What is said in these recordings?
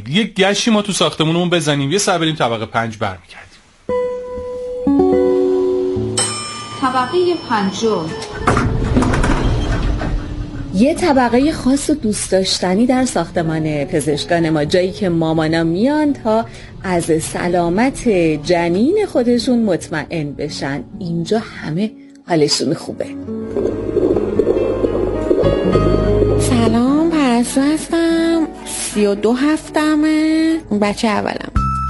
یک گشتی ما تو ساختمونمون بزنیم، یه سر بریم طبقه 5 برمیگردیم. طبقه 5 یه طبقه خاص و دوست داشتنی در ساختمان پزشکان ما، جایی که مامانا میان تا از سلامت جنین خودشون مطمئن بشن. اینجا همه حالشون خوبه. سلام، پرستو هستم، 32 هفتمه، بچه اولم.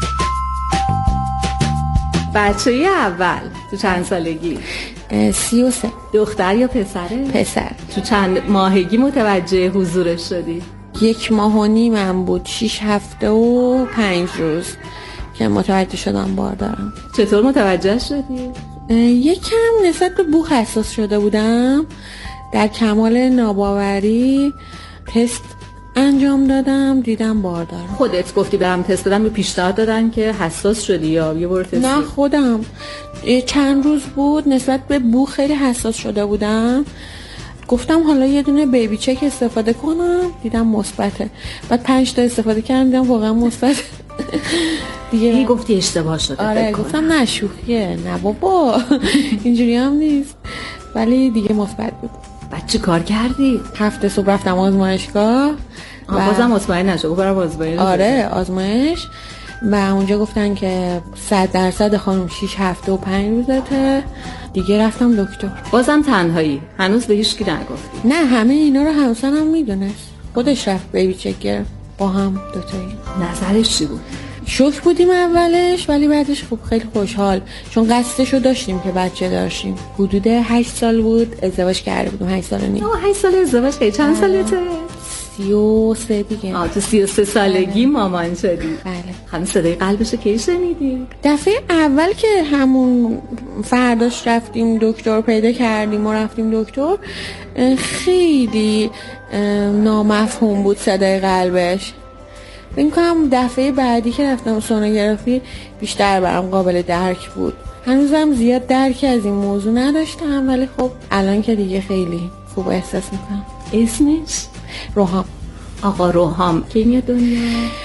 بچه اول تو چند سالگی؟ 33. دختر یا پسره؟ پسر. تو چند ماهگی متوجه حضورش شدی؟ 1.5 ماه بود، 6 هفته و 5 روز که متوجه شدم بار دارم. چطور متوجه شدی؟ یکم نسبت به بو حساس شده بودم. در کمال ناباوری تست انجام دادم، دیدم بار دارم. خودت گفتی برم تست بدم یا پیشنهاد دادن که حساس شدی یا یه بار تست؟ نه، خودم. چند روز بود نسبت به بو خیلی حساس شده بودم، گفتم حالا یه دونه بیبی چک استفاده کنم، دیدم مثبته. بعد 5 تا استفاده کردم، دیدم واقعا مثبت. دیگه گفتی اشتباه شده. آره گفتم نه شوخیه، نه بابا اینجوری هم نیست، ولی دیگه مثبت بود. بعد چی کار کردی؟ هفته صبح رفتم آزمایشگاه. بازم مطمئن نشد؟ برام آزمایش. آره آزمایش، و اونجا گفتن که 100% خانم 6 هفته و 5 روزته. دیگه رفتم دکتر. بازم تنهایی؟ هنوز به هیچ کی نگفتی؟ نه، همه اینا رو همسرم میدونست، خودش رفت بیبی چک گرفت با هم دوتایی. نظرش چی بود؟ شوک بودیم اولش، ولی بعدش خوب، خیلی خوشحال، چون قصدشو داشتیم که بچه داشتیم. حدود 8 سال بود ازدواج کرده بودیم، 8 سال و نیم. 8 سال ازدواج کردی؟ چند سالته؟ 33 دیگه. تو 33 سالگی مامان شدی؟ بله. خانم صدای قلبشو کی شنیدی؟ دفعه اول که همون فرداش رفتیم دکتر پیدا کردیم و رفتیم دکتر، خیلی نامفهوم بود صدای قلبش. فکر کنم دفعه بعدی که رفتم سونوگرافی بیشتر برام قابل درک بود. هنوزم زیاد درکی از این موضوع نداشتم، ولی خب الان که دیگه خیلی خوب احساس میکنم. اسمش؟ روحام. آقا روحام کی میاد دنیا؟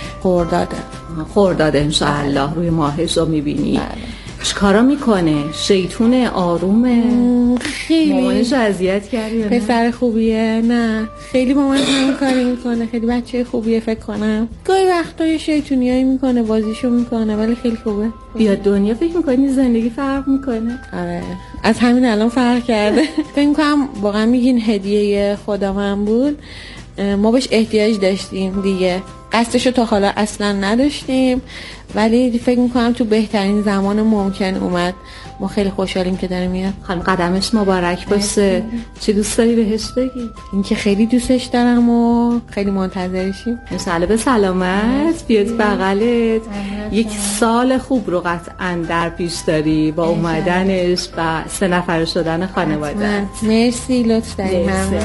خرداده انشاءالله. روی ماهش رو میبینی؟ بله. چیکارا میکنه؟ شیطون آرومه؟ خیلی مامانش اذیت کردی؟ پسر خوبیه؟ نه خیلی مامان هم کاری میکنه، خیلی بچه خوبیه فکر کنم. گاهی وقتای شیطونیایی میکنه، بازیشو میکنه، ولی خیلی خوبه. بیاد دنیا فکر میکنی زندگی فرق میکنه؟ آره از همین الان فرق کرده. فکر میکنم واقعا میگین هدیه خدا من بود، ما بهش احتیاج داشتیم دیگه، قصدشو تا حالا اصلا نداشتیم، ولی فکر میکنم تو بهترین زمان ممکن اومد. ما خیلی خوشحالیم که داره میاد. خانم قدمش مبارک باشه. چی دوست داری بهش بگی؟ اینکه خیلی دوستش دارم و خیلی منتظرشیم. انشالله به سلامت بیاد بغلت. یک سال خوب رو قطعا در پیش داری با اومدنش و 3 نفر شدن خانواده. مرسی، لطف داری.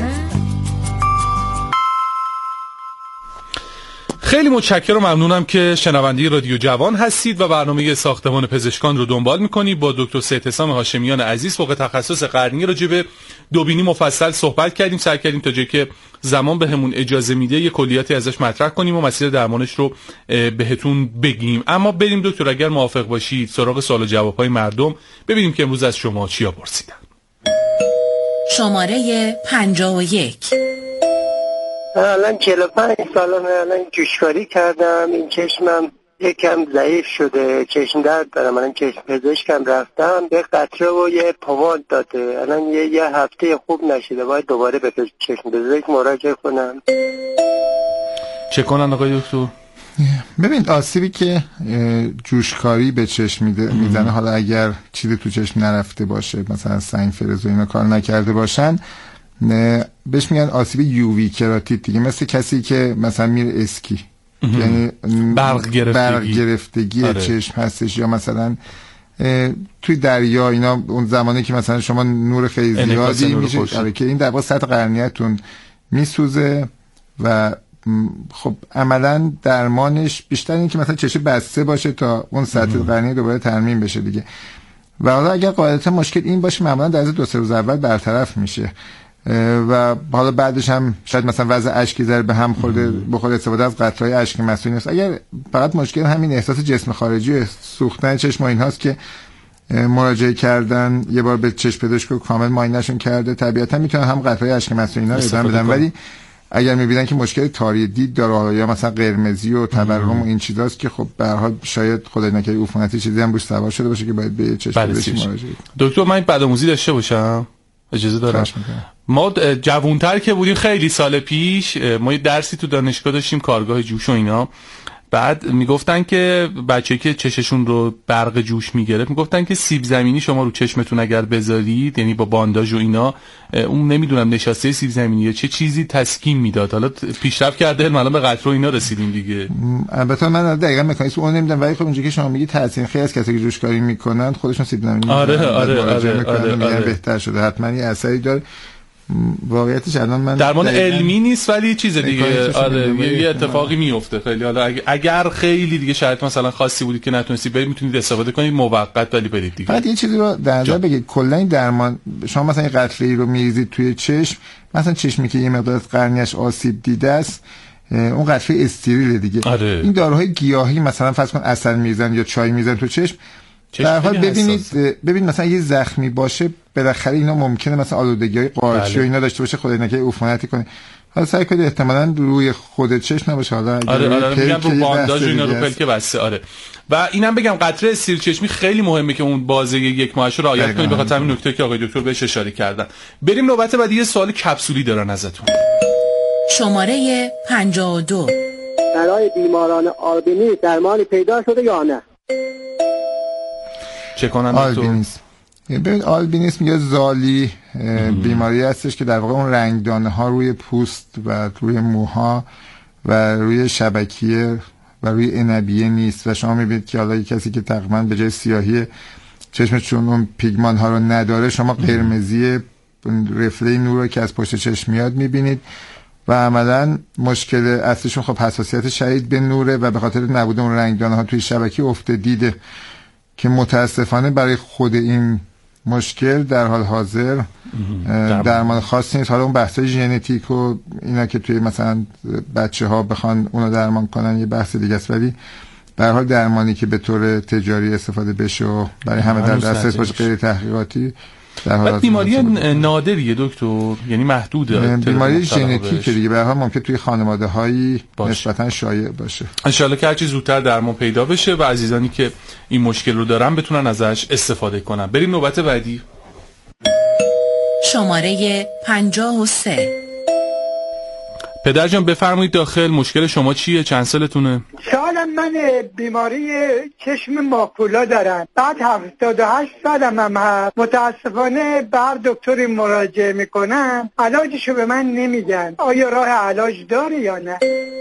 خیلی متشکرم و ممنونم که شنونده رادیو جوان هستید و برنامه ساختمان پزشکان رو دنبال میکنید. با دکتر سید حسام هاشمیان عزیز فوق تخصص قرنی راجع به دوبینی مفصل صحبت کردیم. سعی کردیم تا جایی که زمان بهمون اجازه میده یه کلیاتی ازش مطرح کنیم و مسیر درمانش رو بهتون بگیم. اما بریم دکتر اگر موافق باشید سراغ سوال و جواب‌های مردم، ببینیم که امروز از شما چیا پرسیدن. شماره 51. من الان 45 سالمه، الان جوشکاری کردم، این چشمم یکم ضعیف شده، چشم درد دارم. الان چشم پزشکم رفتم، یه قطره و یه پماد داده، الان یه هفته خوب نشده، باید دوباره به چشم پزشک مراجعه کنم. چه کنن آقای دکتر؟ ببین آسیبی که جوشکاری به چشم میزنه، حالا اگر چیزی تو چشم نرفته باشه، مثلا سنگ فرز و اینا کار نکرده باشن، بهش میگن آسیب یووی کراتیت دیگه، مثل کسی که مثلا میره اسکی، یعنی برق گرفتگی آره. چشم هستش، یا مثلا توی دریا اینا، اون زمانی که مثلا شما نور خیلی زیادی میشه آره که این در واقع سطح قرنیتون میسوزه و خب عملا درمانش بیشتر این که مثلا چشم بسته باشه تا اون سطح قرنیه دوباره ترمیم بشه دیگه. و حالا اگر قاعدتا مشکل این باشه معمولا در 2-3 روز اول برطرف میشه و حالا بعدش هم شاید مثلا وضع اشکی ذره به هم خورده بخواد استفاده از قطره‌های اشک مسئول نیست. اگر فقط مشکل همین احساس جسم خارجی و سوختن چشم اینهاست که مراجعه کردن یه بار به چشم پزشک کامل معاینه‌شون کرده، طبیعتا میتونن هم قطره‌های اشک مسئول اینا رو ادامه بدن. ولی اگر میبینن که مشکل تاری دید داره یا مثلا قرمزی و تورم و این چیزاست که خب به هر حال شاید خدای نکرده عفونتی چیزی هم روش سوار شده باشه که باید به چشم پزشک مراجعه. دکتر من بدآموزی داشته باشم اجازه دارم؟ ما جوان‌تر که بودیم خیلی سال پیش ما یه درسی تو دانشگاه داشتیم کارگاه جوش و اینا، بعد میگفتن که بچه‌ای که چششون رو برق جوش میگرفت میگفتن که سیب زمینی شما رو چشمتون اگر بذارید یعنی با بانداژ و اینا اون نمیدونم نشاسته سیب زمینی یا چه چیزی تسکین میداد. حالا پیشرفت کرده علم الان به قطره اینا رسیدیم دیگه. البته من دقیقاً مکانیزم اون نمیدونم ولی خب اونجوری که شما میگی تاثیر خیلی از کسی که جوشکاری میکنن خودشون سیب زمینی آره بهتر شده حتما یه اثری داره. واقعیتش الان من درمان علمی نیست ولی چیز دیگه آره یه اتفاقی میفته خیلی. حالا اگر خیلی دیگه شرط مثلا خاصی بودی که نتونستی برید میتونید استفاده کنید موقت ولی برید دیگه. بعد یه چیزی رو در نظر بگید کلا این درمان شما مثلا یه قطره‌ای رو میریزید توی چشم، مثلا چشمی که یه مقدار از قرنیش آسیب دیده است اون قطره استریل دیگه. آره. این داروهای گیاهی مثلا فرض کن عسل میزنن یا چای میزنن تو چشم در حال ببینید مثلا یه زخمی باشه بالاخره اینا ممکنه مثلا آلودگی‌های قارچی و اینا داشته باشه خدای نکرده عفونتی کنه. حالا سعی کنید احتمالاً روی خود چشم نباشه. حالا آره میگن رو بانداژ اینا رو پلک بسته. آره و اینم بگم قطره استریل چشمی خیلی مهمه که اون بازه یک ماهش رو رعایت کنید به خاطر همین نکته که آقای دکتر بهش اشاره کردن. بریم نوبت بعدی. یه سوال کپسولی دارن ازتون. شماره 52 برای بیماران آلبینیسم درمانی پیدا شده یا نه؟ چه کنن آلبینیسم؟ ببین آلبینیسم یا زالی بیماری هستش که در واقع اون رنگدانه ها روی پوست و روی موها و روی شبکیه و روی عنبیه نیست و شما میبینید که حالا کسی که تقریبا به جای سیاهی چشمش چون اون پیگمان ها رو نداره شما قرمزی رفله نور که از پشت چشم میاد میبینید و عملا مشکل اصلیشون خب حساسیت شدید به نوره و به خاطر نبود اون رنگدانه ها توی شبکیه افته دیده که متاسفانه برای خود این مشکل در حال حاضر درمان خاصی نیست. حالا اون بحثای ژنتیک و اینا که توی مثلا بچه ها بخوان اونو درمان کنن یه بحث دیگه است ولی به هر حال درمانی که به طور تجاری استفاده بشه و برای همه در دسترس باشه غیر تحقیقاتی در حال بیماری نادریه دکتر یعنی محدوده بیماری ژنتیک دیگه به هر حال ممکن توی خانواده‌هایی نسبتا شایع باشه. ان شاءالله که هر چه زودتر درمان پیدا بشه و عزیزانی که این مشکل رو دارن بتونن ازش استفاده کنن. بریم نوبت بعدی. شماره 53 پدر جان بفرمایید داخل مشکل شما چیه؟ چند سالتونه؟ سالم من بیماری چشم ماکولا دارم. بعد 78 سالم هم هست. متاسفانه به هر دکتری مراجعه میکنم علاجشو به من نمیدن. آیا راه علاج داره یا نه؟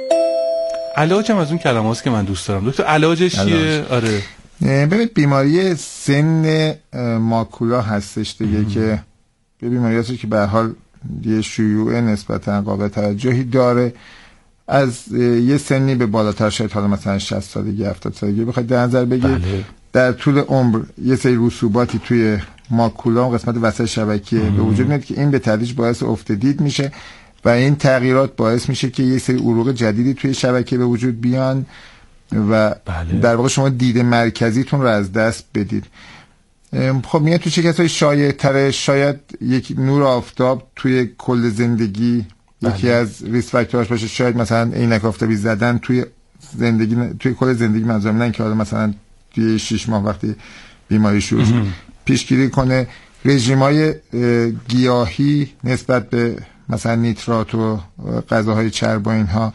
علاجم از اون کلماست که من دوست دارم. دکتر علاجش چیه؟ آره ببینید بیماری سن ماکولا هستش دیگه که بیماری هستش که به هر حال یه شیوع نسبتا قابل توجهی داره از یه سنی به بالاتر شاید حالا مثلا 60 سالگی 70 سالگی بخواید در نظر بگیرید در طول عمر یه سری رسوباتی توی ماکولا و قسمت وسط شبکیه به وجود میاد که این به تدریج باعث افت دید میشه و این تغییرات باعث میشه که یه سری عروق جدیدی توی شبکیه به وجود بیان و در واقع شما دید مرکزیتون رو از دست بدید. خب میاد تو چه کسایی شایع تره؟ شاید یک نور آفتاب توی کل زندگی یکی از ریسک فاکتورش باشه. شاید مثلا عینک آفتابی زدن توی زندگی توی کل زندگی منظورم نه که حالا مثلا توی 6 ماه وقتی بیماری شروع شد پیشگیری کنه. رژیمای گیاهی نسبت به مثلا نیترات و غذاهای چرب و اینها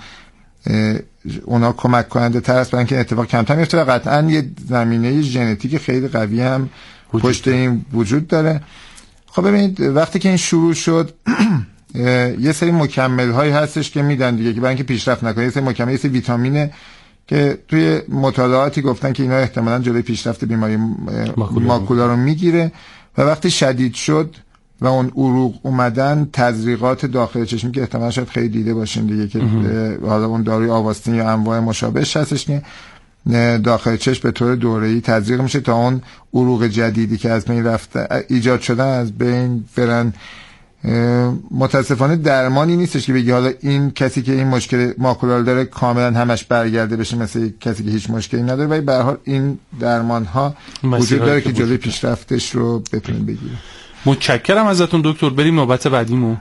اونا کمک کننده تر است برای اینکه اتفاق کمتر میفته. قطعا یه زمینه ژنتیک خیلی قوی هم پشت این وجود داره. خب ببینید وقتی که این شروع شد یه سری مکمل هایی هستش که میدن دیگه که برای اینکه پیشرفت نکنه. یه سری مکمل یه سری ویتامینه که توی مطالعاتی گفتن که اینا احتمالاً جلوی پیشرفت بیماری ماکولا رو میگیره و وقتی شدید شد و اون عروق اومدن تزریقات داخل چشمی که احتمالاً شاید خیلی دیده باشین دیگه که حالا اون داروی آواستین یا انواع مشابهش هستش که داخل چشم به طور دوره‌ای تزریق میشه تا اون عروق جدیدی که از بین رفته ایجاد شدن از بین برن. متاسفانه درمانی نیستش که بگی حالا این کسی که این مشکل ماکولار داره کاملا همش برگرده بشه مثل کسی که هیچ مشکلی نداره، ولی به هر حال این درمان ها وجود داره که جلوی پیشرفتش رو بتونیم بگیریم. متشکرم ازتون دکتر. بریم نوبت بعدیمون.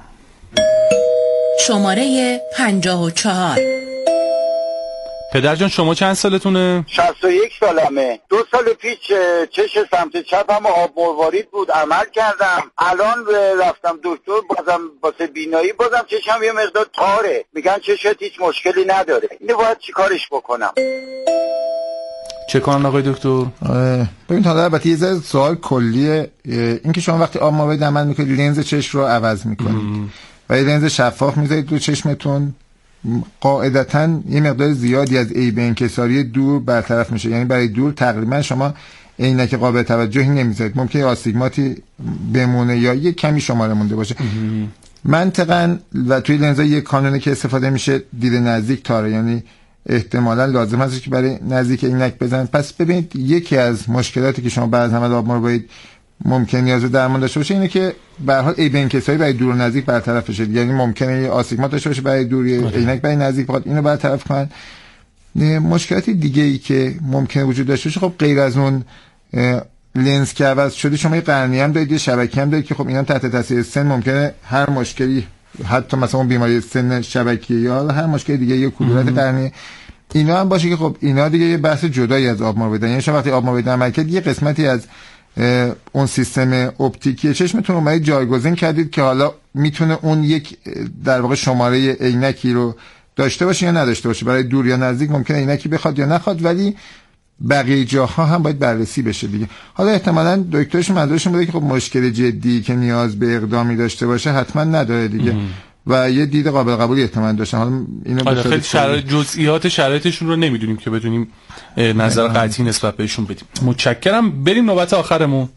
شماره 54. پدر جان شما چند سالتونه؟ 61 سالمه. 2 سال پیش چش سمت چپم آب مروارید بود، عمل کردم. الان رفتم دکتر، بازم واسه بینایی بازم چشم یه مقدار تاره، میگن چشت هیچ مشکلی نداره. اینو باید چی کارش بکنم؟ چه کنن آقای دکتر؟ ببین حالا البته یه ذره سوال کلیه، این که شما وقتی آب مروارید عمل میکنید لنز چشم رو عوض میکنید و یه لنز شفاف میذارید رو چشمتون، قاعدتاً یه مقدار زیادی از عیب انکساری دور برطرف میشه. یعنی برای دور تقریبا شما عینک قابل توجهی نمیذارید، ممکنه آستیگماتی بمونه یا یه کمی شماره مونده باشه. منطقاً و توی لنزای یه کانونی که استفاده میشه دید نزدیک تاره، یعنی احتمالاً لازم هست که برای نزدیک عینک بزنید. پس ببینید یکی از مشکلاتی که شما بعد از عمل آب مروارید ممکن نیاز به درمان داشته باشه اینه که به هر حال عیب انکساری برای دور و نزدیک برطرف بشه. یعنی ممکنه یه آستیگمات داشته باشه برای دور، عینک برای نزدیک، بخواد اینو برطرف کنن. مشکلات دیگه ای که ممکنه وجود داشته باشه، خب غیر از اون لنز که عوض شده، شما یه قرنیه هم دارید، یه شبکیه هم دارید که خب اینا تحت تاثیر سن ممکنه هر مشکلی، حتی مثلا اون بیماری سن شبکیه یا هر مشکل دیگه، یه کدورت قرنیه اینا هم باشه که خب اینا دیگه یه بحث جدایی از آب مروارید. یعنی شما وقتی آب مروارید عمل کردید یه قسمتی از اون سیستم اپتیکی چشمتون رو جایگزین کردید که حالا میتونه اون یک در واقع شماره عینکی رو داشته باشه یا نداشته باشه. برای دور یا نزدیک ممکنه عینکی بخواد یا نخواد، ولی بقیه جاها هم باید بررسی بشه دیگه. حالا احتمالاً دکترشون منظورشون بوده که خب مشکل جدی که نیاز به اقدامی داشته باشه حتما نداره دیگه و یه دید قابل قبولی احتمالاً داشتن. حالا اینو خیلی جزئیات شرایطشون رو نمیدونیم که بدونیم نظر قطعی نسبت بهشون بدیم. متشکرم. بریم نوبت آخرمون.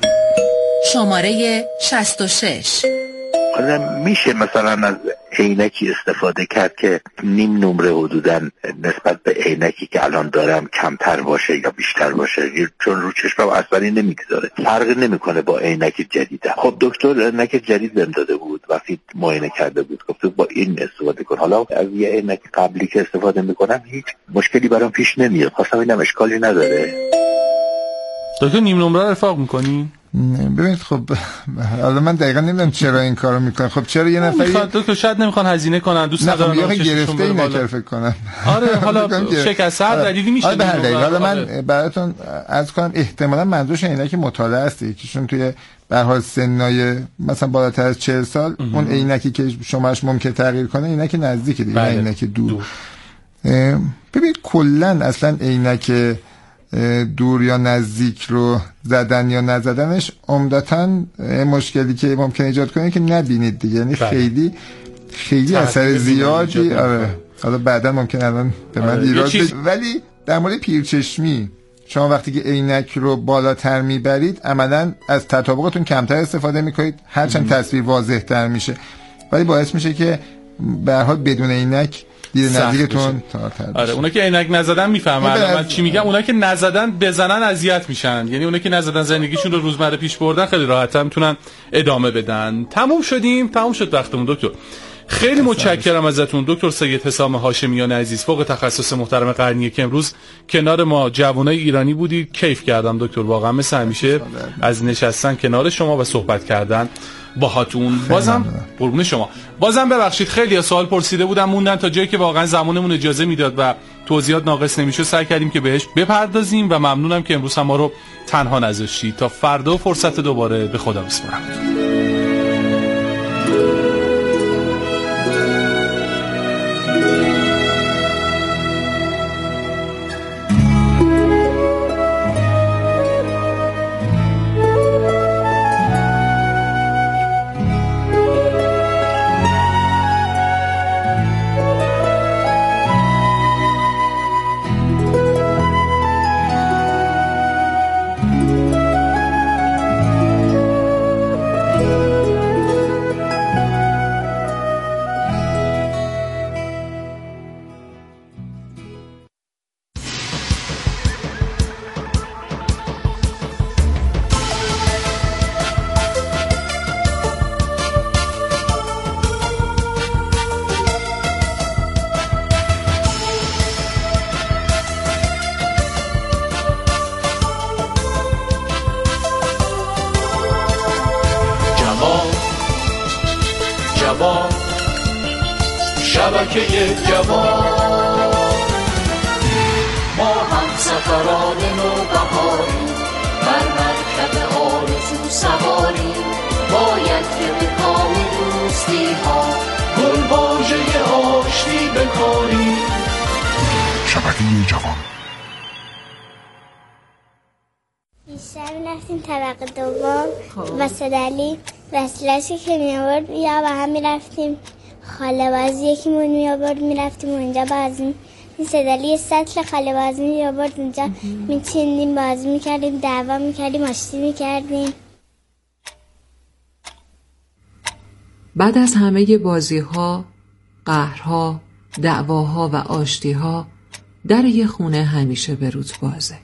شماره 66. حالا میشه مثلا از عینکی استفاده کرد که نیم نمره حدوداً نسبت به عینکی که الان دارم کمتر باشه یا بیشتر باشه، چون رو چشمم اثری نمیگذاره، فرق نمیکنه با عینک جدیدم. خب دکتر عینک جدید بهم داده بود، وقتی معاینه کرده بود گفت با این استفاده کن. حالا از یه عینک قبلی که استفاده میکنم هیچ مشکلی برام پیش نمیاد، خواستم ببینم اشکالی نداره. دکتر نیم نمره رفاق میکنی؟ ببینید خب حالا من دقیقا نمیدونم چرا این کارو میکنن. خب چرا یه نفری دکتر شاید نمیخوان هزینه کنن، دوست ندارن یا گرفته این نکر فکر کنن. آره حالا شکست هر دلیلی میشه. حالا من براتون عرض کنم احتمالاً منظورش اینه که مطالعه است، یکیشون توی به هر حال سنای مثلا بالاتر از 40 سال اون عینکی که شمارش ممکن تغییر کنه عینک نزدیک دیگه، عینک دور. ببینید کلا اصلا عینک دور یا نزدیک رو زدن یا نزدنش عمدتاً مشکلی که ممکن ایجاد کنه که نبینید دیگه، یعنی خیلی اثر زیادی. آره حالا بعدا ممکن الان به من ایراد ولی در مورد پیرچشمی شما وقتی که عینک رو بالاتر میبرید عملاً از تطابقتون کمتر استفاده میکنید، هرچند تصویر واضح تر میشه، ولی باعث میشه که به هر حال بدون عینک دید نزدیکتون تارتر بشه. آره اونا که عینک نزدن میفهمن من چی میگم، اونا که نزدن بزنن اذیت میشن. یعنی اونا که نزدن زندگیشون رو روزمره پیش بردن خیلی راحت میتونن ادامه بدن. تموم شد وقتمون دکتر. خیلی متشکرم ازتون دکتر سید حسام هاشمیان عزیز، فوق تخصص محترم قرنیه که امروز کنار ما جوانای ایرانی بودید. کیف کردم دکتر، واقعا مثل همیشه از نشستن کنار شما و صحبت کردن باهاتون. بازم قربون شما. بازم ببخشید خیلی سوال پرسیده بودم موندن تا جایی که واقعا زمانمون اجازه میداد و توضیحات ناقص نمیشه سعی کردیم که بهش بپردازیم و ممنونم که امروز هم ما رو تنها نذاشتید. تا فردا فرصت دوباره، به خدا بسپارم. جوان، شبکه جوان. ما هم سفران نوبهاریم، بر مرکب آرزو سواریم، باید که به کام دوستی ها گل واژه آشتی بکاریم. شبکه جوان. بیشتر رفتیم طبقه دوم وسطلی وسیله‌ای که می‌آورد یا با هم می‌رفتیم خاله بازی، یکیمون می‌آورد می‌رفتیم اونجا بازی، این صدلی سطل خاله بازی می‌آورد اونجا می‌چینیم بازی می‌کردیم، دعوا می‌کردیم، آشتی می‌کردیم. بعد از همه بازی‌ها، قهرها، دعواها و آشتی‌ها، در یه خونه همیشه به روز بازه.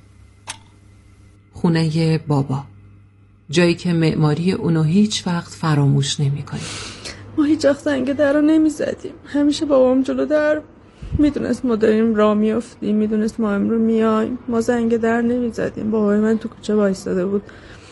خونه بابا، جایی که معماری اونو هیچ وقت فراموش نمی‌کنیم. ما هیچ وقت زنگ در رو نمی‌زدیم. همیشه بابام جلو در میدونست ما داریم راه میافتیم، میدونست ما امرو میایم، ما زنگ در نمی‌زدیم. بابای من تو کوچه وایساده بود،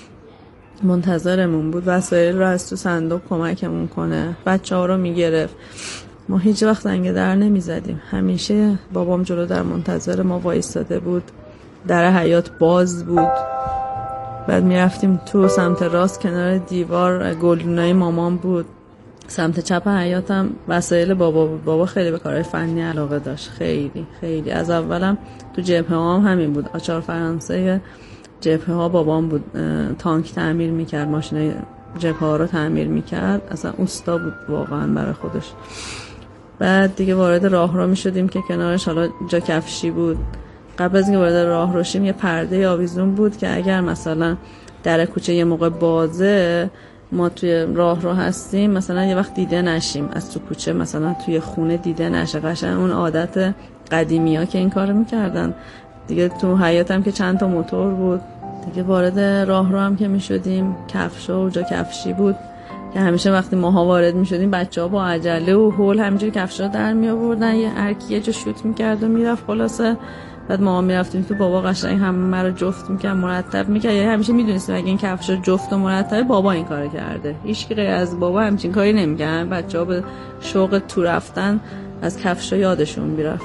منتظرمون بود، وسایل رو از تو صندوق کمکمون کنه، بچه‌ها رو میگرفت. ما هیچ وقت زنگ در نمی‌زدیم. همیشه بابام جلو در منتظر ما وایساده بود. در حیاط باز بود. بعد میرفتیم تو سمت راست کنار دیوار گلدونای مامان بود. سمت چپ حیاطم وسایل بابا بود. بابا خیلی به کارهای فنی علاقه داشت، خیلی. از اولم تو جبهه ها هم همین بود. آچار فرانسه جبهه ها بابام بود. تانک تعمیر میکرد، ماشینای جبهه ها رو تعمیر میکرد. اصلا اوستا بود واقعا برای خودش. بعد دیگه وارد راهرو میشدیم که کنارش حالا جا کفشی بود. قبل از اینکه وارد راهرو شیم یه پرده آویزون بود که اگر مثلا در کوچه یه موقع بازه، ما توی راهرو هستیم مثلا یه وقت دیده نشیم از تو کوچه، مثلا توی خونه دیده نشه. قشنگ اون عادت قدیمی‌ها که این کارو میکردن دیگه. تو حیاطم که چند تا موتور بود دیگه. وارد راهرو هم که میشدیم کفشا و جا کفشی بود که همیشه وقتی ماها وارد میشدیم بچه‌ها با عجله و هول همینجوری کفشا در می آوردن، یه هر کی یه جا شوت می‌کرد و میرفت. خلاصه بعد ما میرفتیم تو، بابا قشنگ همه رو جفت می‌کرد، مرتب می‌کرد. یعنی همیشه می‌دونستیم اگه این کفشا جفت و مرتبه بابا این کارو کرده. هیچ کی غیر از بابا همچین کاری نمی‌کرد. بچه‌ها به شوق تو رفتن از کفشا یادشون میرفت.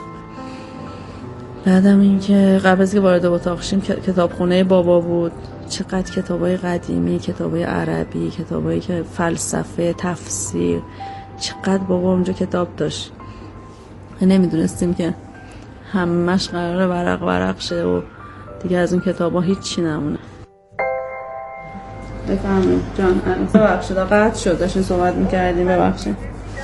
بعدم اینکه قبل از اینکه وارد اتاق شیم کتابخونه بابا بود. چقدر کتابای قدیمی، کتابای عربی، کتابایی که فلسفه، تفسیر، چقدر بابا اونجا کتاب داشت. نمیدونستیم که همش قراره ورق شه و دیگه از اون کتابا هیچی نمونه. بفهمید جان، ببخشید قطع شد، داشتین صحبت میکردیم، ببخشید.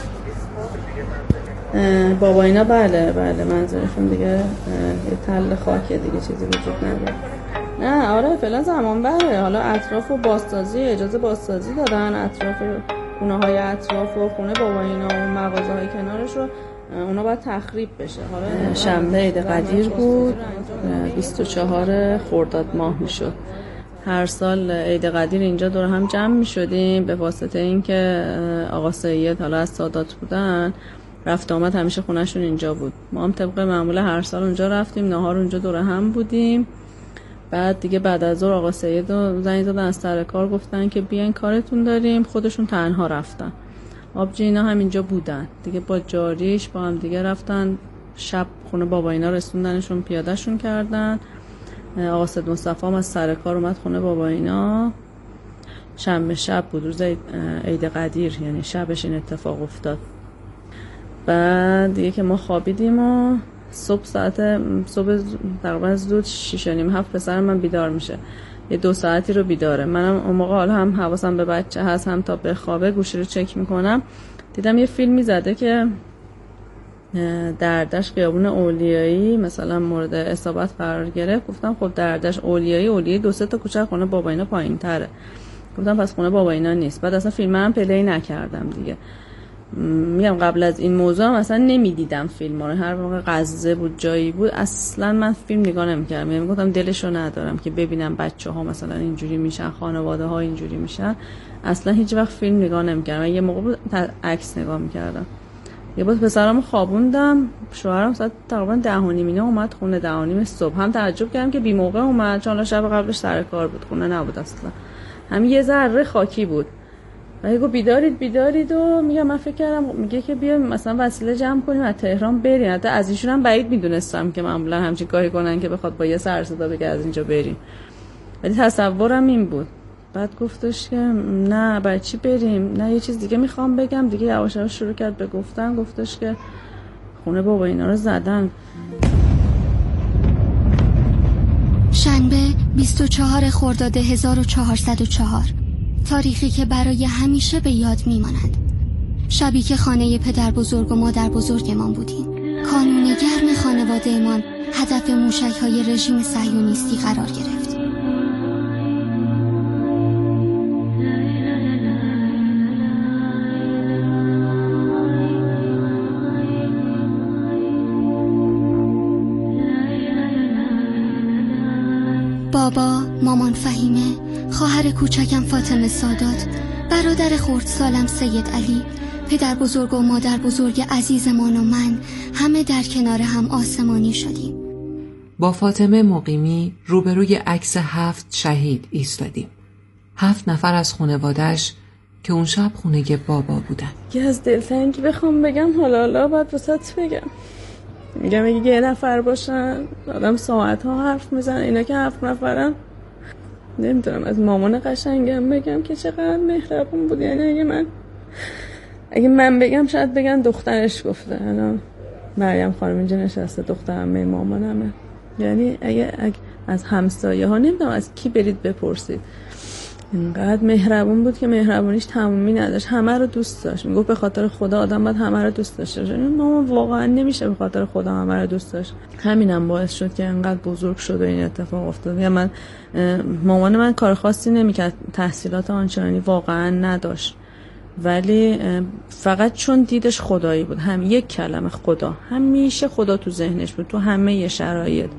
بابا اینا بله منظورشون دیگه یه تل خاکه دیگه، چیزی وجود نداره. نه آره فعلا زمان بره. حالا اطراف و بازسازی، اجازه بازسازی دادن، اطراف خونه های اطراف و خونه بابا اینا و مغازه های کنارش رو اونا باید تخریب بشه. حالا شنبه عید قدیر بود، 24 خرداد ماه میشد. هر سال عید قدیر اینجا دور هم جمع میشدیم به واسطه اینکه آقا سید حالا از سادات بودن، رفت آمد همیشه خونهشون اینجا بود. ما هم طبق معمول هر سال اونجا رفتیم، نهار اونجا دور هم بودیم. بعد دیگه بعد از ظهر آقا سید رو زنگ زدن از سر کار، گفتن که بیاین کارتون داریم. خودشون تنها رفتن. آبجی اینا هم اینجا بودن دیگه، با جاریش با هم دیگه رفتن شب خونه بابا اینا رسوندنشون، پیادهشون کردن. آقا سید مصطفی هم از سر کار اومد خونه بابا اینا. شنبه شب بود، روز عید قدیر، یعنی شبش این اتفاق افتاد. بعد دیگه که ما خوابیدیم و صبح تقریبا زود 6:30-7 پسر من بیدار میشه، یه 2 ساعتی رو بیداره. منم اون موقع حالا هم حواسم به بچه هست هم تا بخوابه گوشی رو چک میکنم. دیدم یه فیلمی زده که دردش خیابون اولیایی مثلا مورد اصابت قرار گرفت. گفتم خب دردش اولیایی 2-3 تا کوچه خونه بابا اینا پایین تره. گفتم پس خونه بابا اینا نیست. بعد اصلا فیلم هم پلی نکردم دیگه. میگم قبل از این موضوع هم اصلا نمیدیدم فیلم رو. هر موقع غزه بود جایی بود اصلا من فیلم نگاه نمیکردم. میگفتم دلشو ندارم که ببینم بچه‌ها مثلا اینجوری میشن، خانواده ها اینجوری میشن. اصلا هیچ وقت فیلم نگاه نمیکردم. یه موقع بود عکس نگاه میکردم. یه بار پسرامو خوابوندم، شوهرم ساعت تقریبا 10:30 اومد خونه. 10:30 صبح هم تعجب کردم که بی موقع اومد، چون شب قبلش سر کار بود، خونه نبود اصلا. همین یه ذره خاکی بود. و گفت بیدارید و میگم من فکر کردم میگه که بیا مثلا وسیله جمع کنیم از تهران بریم. حتی از ایشون هم بعید میدونستم که معمولا همچین کاری کنن که بخواد با یه سر صدا بگه از اینجا بریم، ولی تصورم این بود. بعد گفتش که نه برای چی بریم، نه یه چیز دیگه میخوام بگم. دیگه یواش یواش شروع کرد به گفتن، گفتش که خونه بابا اینا رو زدن. شنبه 24 خرداد 1404، تاریخی که برای همیشه به یاد میماند. شبی که خانه پدر بزرگ و مادر بزرگمان بودیم. کانون گرم خانوادهمان هدف موشک‌های رژیم صهیونیستی قرار گرفت. بابا، مامان فهیمه، خواهر کوچکم فاطمه سادات، برادر خردسالم سید علی، پدر بزرگ و مادر بزرگ عزیزمان و من همه در کنار هم آسمانی شدیم. با فاطمه مقیمی روبروی عکس 7 شهید ایستادیم. 7 نفر از خانواده‌اش که اون شب خونه بابا بودن. که از دلتنگی بخوام بگم حالا باید واسط بگم. میگم اگه یه نفر باشن آدم ساعت‌ها حرف میزنه، اینا که 7 نفرن. نمیدونم از مامان قشنگم بگم که چقدر مهربون بود. یعنی اگه من بگم شاید بگن دخترش گفته. الان مریم خانم اینجا نشسته، دخترم مامانمه. یعنی اگه از همسایه ها نمیدونم از کی برید بپرسید، اینقدر مهربون بود که مهربونیش تمومی نداشت. همه رو دوست داشت. میگفت به خاطر خدا آدم باید همه رو دوست داشته باشه. مامان واقعا نمیشه به خاطر خدا همه رو دوست داشت. همینم باعث شد که اینقدر بزرگ شد و این اتفاق افتاد. یا مامان من کار خاصی نمیکرد، تحصیلات آنچنانی واقعا نداشت، ولی فقط چون دیدش خدایی بود، هم یک کلمه خدا، همیشه خدا تو ذهنش بود تو همه شرایط.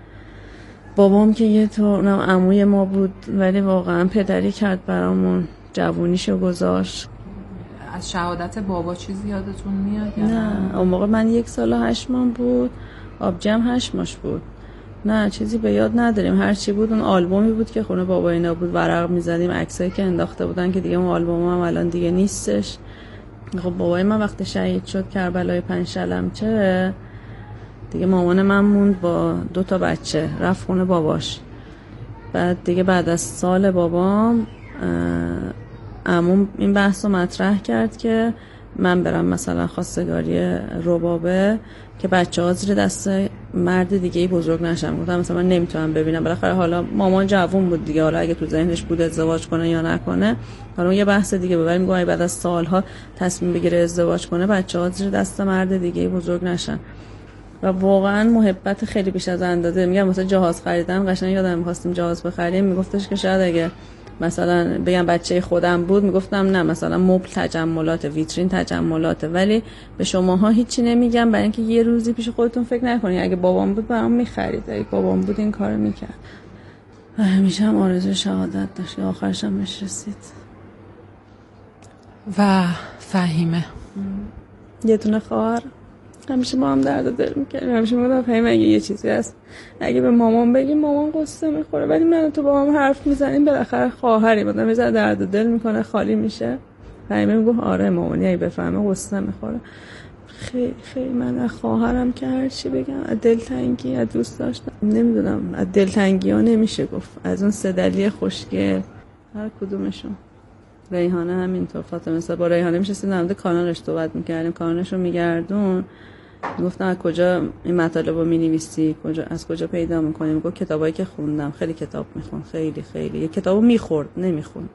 بابام که یه طور عموی ما بود، ولی واقعا پدری کرد برامون، جوونیشو گذاشت. از شهادت بابا چیزی یادتون میاد؟ نه، اون موقع من 1 سال و 8 ماه بود، آبجم 8 ماش بود. نه چیزی به یاد نداریم. هر چی بود اون آلبومی بود که خونه بابا اینا بود، ورق میزدیم، عکسایی که انداخته بودن که دیگه اون آلبوم هم الان دیگه نیستش. خب بابای من وقتی شهید شد کربلای 5 شلمچه، دیگه مامان من موند با 2 تا بچه، رفت خونه باباش. بعد دیگه بعد از سال بابام عموم این بحث رو مطرح کرد که من برم مثلا خواستگاری ربابه که بچه ها زیر دست مرد دیگه بزرگ نشن. گفتم مثلا من نمیتونم ببینم. بالاخره حالا مامان جوون بود دیگه، حالا اگه تو ذهنش بود ازدواج کنه یا نکنه حالا یه بحث دیگه ببریم. میگم بعد از سالها تصمیم بگیره ازدواج کنه، بچه ها زیر دست مرد دیگه بزرگ نشن. و واقعا محبت خیلی بیش از اندازه. میگم مثلا جهاز خریدم، قشنگ یادم می‌خواستیم جهاز بخریم، میگفتش که شاید اگه مثلا بگم بچه خودم بود میگفتم نه مثلا مبل تجملات، ویترین تجملاته، ولی به شماها هیچی نمیگم برای اینکه یه روزی پیش خودتون فکر نکنید اگه بابام بود برام می‌خرید، اگه بابام بود این کارو می‌کرد. و همیشه هم آرزوی شهادت داشت که آخرش هم بهش رسید. و فهیمه یه دونه خواهر، همیشه با هم درد دل میکنیم. همیشه میگم فهیمه اگه یه چیزی هست اگه به مامان بگیم مامان قصه میخوره، ولی من تو با هم حرف میزنیم بالاخره خواهری بودم میذاره درد دل میکنه، خالی میشه. فهیمه میگه آره مامانی اگه بفهمه قصه میخوره. خیلی خیلی من از خواهرم که هر چی بگم از دلتنگی، از دوست داشتم، نمیدونم، از دلتنگی ها نمیشه گفت، از اون سدلی خوشگل هر کدومشون. ریحانه همینطور، فاطمه با ریحانه میشستیم در مورد کانالش صحبت میکردیم، کانالش رو میگردون، گفتم از کجا این مطالب رو مینویسی، از کجا پیدا میکنی؟ میگه کتابایی که خوندم. خیلی کتاب میخوند، خیلی یه کتابو میخورد نمیخوند.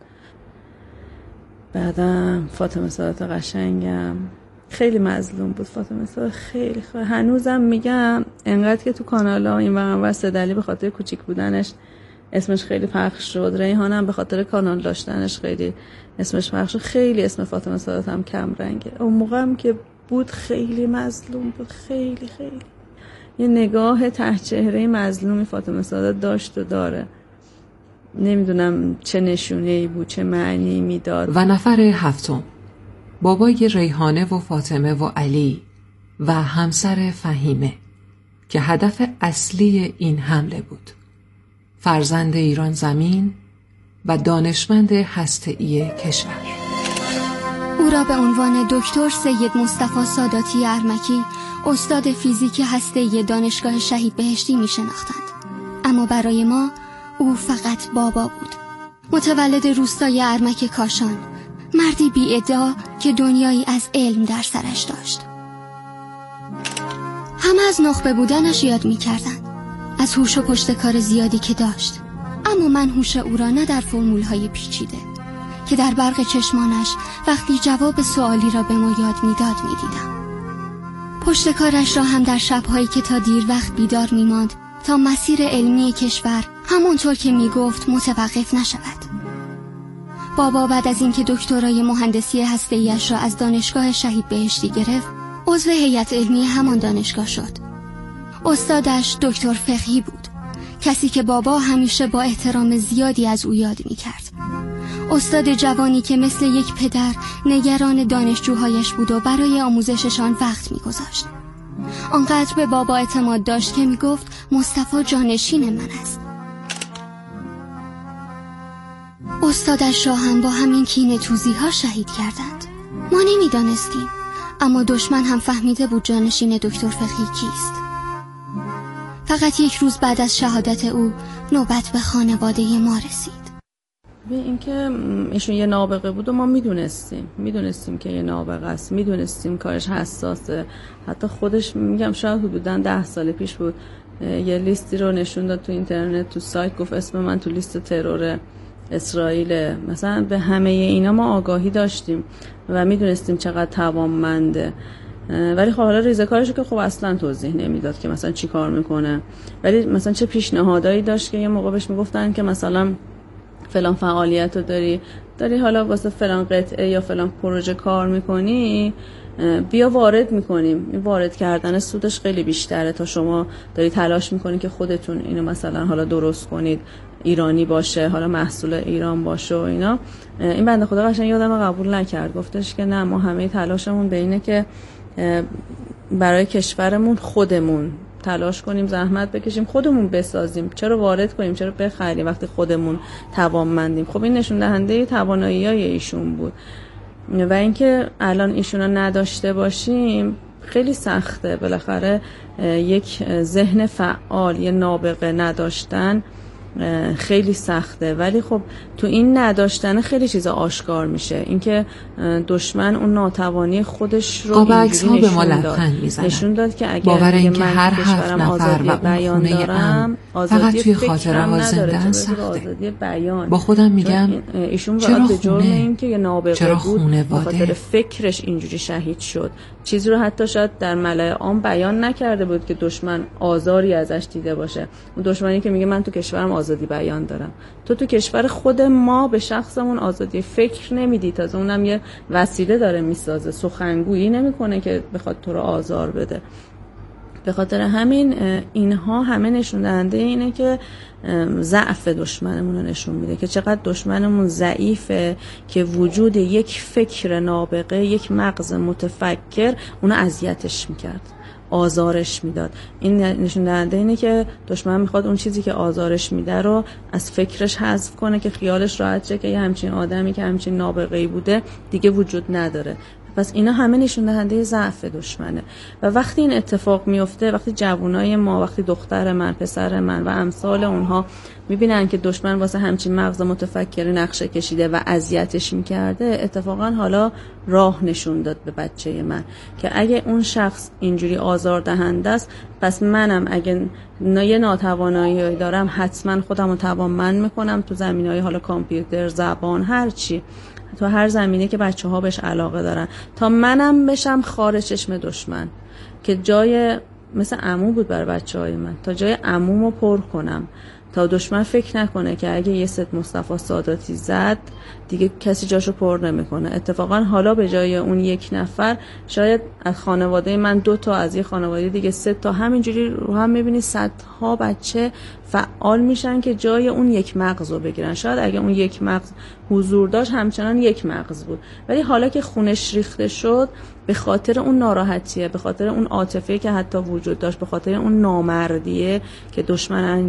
بعدم فاطمه سادات قشنگم خیلی مظلوم بود. فاطمه سادات خیلی هنوزم میگم انقدر که تو کانالا این ور سدلی به خاطر کوچیک بودنش اسمش خیلی پخش شد، ریحانه هم به خاطر کانال داشتنش خیلی اسمش پخش شد. خیلی اسم فاطمه سادات هم کم رنگه. اون موقع هم که بود خیلی مظلوم بود، خیلی یه نگاه ته چهره مظلومی فاطمه سادات داشت و داره. نمیدونم چه نشونه‌ای بود، چه معنی میداد. و نفر هفتم، بابای ریحانه و فاطمه و علی و همسر فهیمه که هدف اصلی این حمله بود. فرزند ایران زمین و دانشمند هسته‌ای کشور. او را به عنوان دکتر سید مصطفی ساداتی ارمکی، استاد فیزیک هسته‌ای دانشگاه شهید بهشتی می شناختند. اما برای ما او فقط بابا بود. متولد روستای ارمک کاشان، مردی بی ادعا که دنیایی از علم در سرش داشت. همه از نخبه بودنش یاد می کردن، از هوش و پشتکار زیادی که داشت. اما من هوش او را نه در فرمول‌های پیچیده که در برق چشمانش وقتی جواب سوالی را به ما یاد میداد میدیدم. پشتکارش را هم در شب‌هایی که تا دیر وقت بیدار میماند تا مسیر علمی کشور همونطور که میگفت متوقف نشود. بابا بعد از اینکه دکترای مهندسی هسته‌ایش را از دانشگاه شهید بهشتی گرفت، عضو هیئت علمی همان دانشگاه شد. استادش دکتر فقهی بود، کسی که بابا همیشه با احترام زیادی از او یاد می‌کرد. استاد جوانی که مثل یک پدر نگران دانشجوهایش بود و برای آموزششان وقت می‌گذاشت. آنقدر به بابا اعتماد داشت که می‌گفت مصطفی جانشین من است. استادش را هم با همین کینه توزی‌ها شهید کردند. ما نمی‌دانستیم، اما دشمن هم فهمیده بود جانشین دکتر فقهی کیست. فقط یک روز بعد از شهادت او نوبت به خانواده ما رسید. به اینکه ایشون یه نابغه بود و ما میدونستیم که یه نابغه است، میدونستیم کارش حساسه. حتی خودش میگم شاید حدوداً 10 سال پیش بود یه لیستی رو نشون داد تو اینترنت، تو سایت، گفت اسم من تو لیست ترور اسرائیل. مثلا به همه اینا ما آگاهی داشتیم و میدونستیم چقدر توانمنده، ولی خب حالا ریزه کارشو که خب اصلا توضیح نمیداد که مثلا چی کار میکنه. ولی مثلا چه پیشنهادایی داشت که یه موقع بهش میگفتن که مثلا فلان فعالیت رو داری حالا واسه فلان قطعه یا فلان پروژه کار میکنی، بیا وارد میکنیم. این وارد کردن سودش خیلی بیشتره تا شما داری تلاش میکنی که خودتون اینو مثلا حالا درست کنید، ایرانی باشه، حالا محصول ایران باشه و اینا. این بنده خدا قشنگ یادم قبول نکرد، گفتش که نه، ما همه تلاشمون به اینه که برای کشورمون خودمون تلاش کنیم، زحمت بکشیم، خودمون بسازیم. چرا وارد کنیم، چرا بخریم وقتی خودمون توانمندیم؟ خب این نشون دهنده توانایی‌های ایشون بود و اینکه الان ایشونا نداشته باشیم خیلی سخته. بالاخره یک ذهن فعال، یه نابغه نداشتن خیلی سخته، ولی خب تو این نداشتن خیلی چیزا آشکار میشه. اینکه دشمن اون ناتوانی خودش رو اینجوری به ما لبخند میزنه، نشون داد که اگر باور این که هر 7 نفر آزادی بیان دارم فقط توی خاطره ها زندن سخته. با خودم میگم ایشون چرا به جرم این که یه نابغه بود به خاطر فکرش اینجوری شهید شد. چیزی رو حتی شاید در ملأ عام بیان نکرده بود که دشمن آزاری ازش دیده باشه. اون دشمنی که میگه من تو کشورم آزادی بیان دارم، تو کشور خود ما به شخصمون آزادی فکر نمیدی، تازه اونم یه وسیله داره میسازه، سخنگویی نمیکنه که بخواد تو رو آزار بده. به خاطر همین اینها همه نشون دهنده اینه که ضعف دشمنمون رو نشون میده که چقدر دشمنمون ضعیفه که وجود یک فکر نابغه، یک مغز متفکر اونو اذیتش میکرد، آزارش میداد. این نشون دهنده اینه که دشمن میخواد اون چیزی که آزارش میده رو از فکرش حذف کنه که خیالش راحت شه که یه همچین آدمی که همچین نابغه‌ای بوده دیگه وجود نداره. پس اینا همه نشون دهنده ضعف دشمنه و وقتی این اتفاق میفته، وقتی جوانای ما، وقتی دختر من، پسر من و امثال اونها میبینن که دشمن واسه همچین مغز متفکر نقشه کشیده و اذیتش میکرده، اتفاقا حالا راه نشون داد به بچه من که اگه اون شخص اینجوری آزار دهنده است، پس منم اگه یه ناتوانایی دارم حتما خودم رو توانمند میکنم تو زمینه‌های حالا کامپیوتر، زبان، هر چی، تو هر زمینه که بچه‌ها بهش علاقه دارن، تا منم بشم خارج چشم دشمن، که جای مثل عمو بود برای بچه‌های من، تا جای عمومو پر کنم، تا دشمن فکر نکنه که اگه یه ست مصطفی ساداتی زد دیگه کسی جاشو پر نمیکنه. اتفاقا حالا به جای اون یک نفر شاید از خانواده من 2 تا، از یه خانواده دیگه 3 تا، همینجوری رو هم میبینی صدها بچه فعال میشن که جای اون یک مغز رو بگیرن. شاید اگه اون یک مغز حضور داشت همچنان یک مغز بود، ولی حالا که خونش ریخته شد به خاطر اون ناراحتیه، به خاطر اون عاطفه که حتی وجود داشت، به خاطر اون نامردیه که دشمن